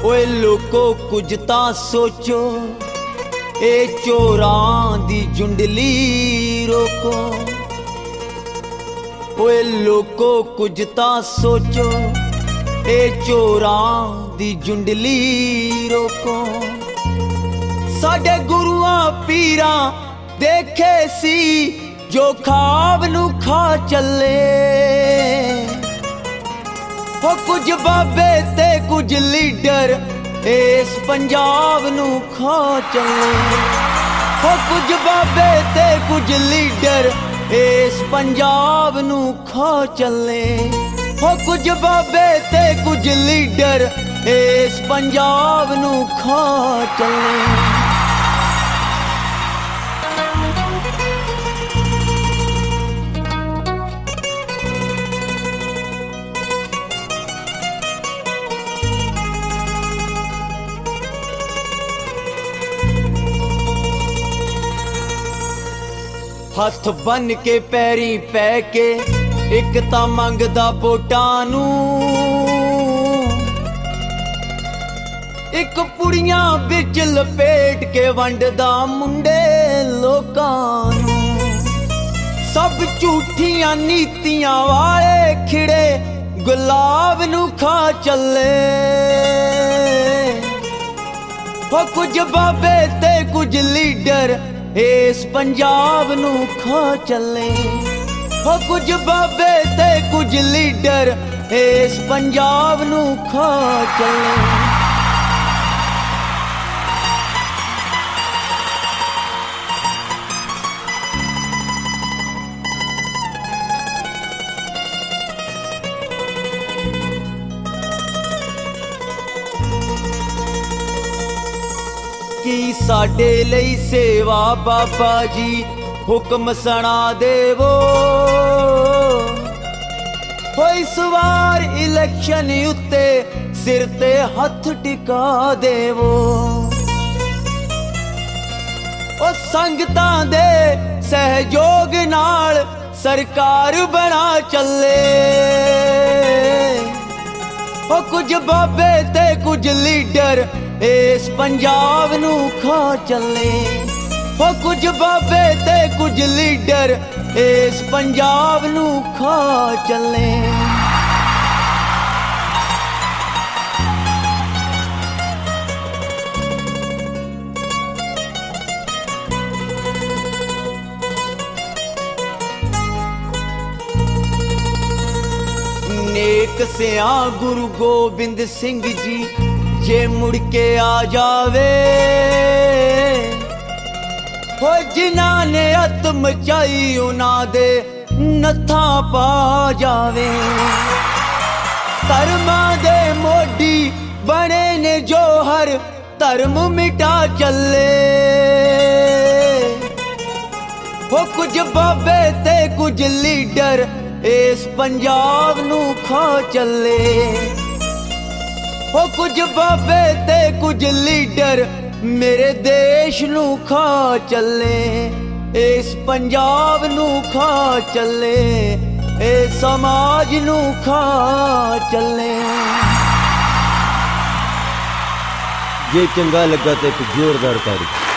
ओए लोको कुछ तां सोचो, ए चोरां दी जुंडली रोको। ओए लोको कुछ तां सोचो, ए चोरां दी जुंडली रोको। साडे गुरुआं पीरां देखे सी जो खाब नू खा चले। हो कुछ बाबे ते कुछ लीडर इस पंजाब नू खा चले। हो कुछ बाबे ते कुछ लीडर इस पंजाब नू खा चले। हो कुछ बाबे ते कुछ लीडर इस पंजाब नू खा चले। हथ बन के पैरी पै के एक तां मंगदा वोटां नू, एक पुड़ियां बिच लपेट के वंडदा मुंडे लोकां नू। सब झूठियां नीतियां वाले खिड़े गुलाब नू खा चले। हो कुछ बाबे ते कुछ लीडर इस पंजाब नू खा चले। हो कुछ बाबे ते कुछ लीडर इस पंजाब नू खा चले। की साडे लई सेवा बाबा जी हुक्म सना देवो। हो इस वार इलेक्शन उत्ते सिर ते हथ टिका देवो। ओ संगतां दे सहयोग नाल सरकार बना चले। हो कुछ बाबे ते कुछ लीडर इस पंजाब नू खा चले। हो कुछ बाबे ते कुछ लीडर इस पंजाब नू खा चले। नेक सिया गुरु गोबिंद सिंह जी जे मुड़ के आ जावे। हो जिन्हां ने हथ मचाई उन्हां दे नत्थां पा जावे। धर्मां दे मोडी बने ने जो हर धर्म मिटा चले। हो कुछ बाबे ते कुछ लीडर इस पंजाब नू खा चले। हो कुछ बाबे ते कुछ लीडर मेरे देश नू खा चले। इस पंजाब नू खा चले, इस समाज नू खा चले। जे चंगा लगा तो एक जोरदार ताड़ी।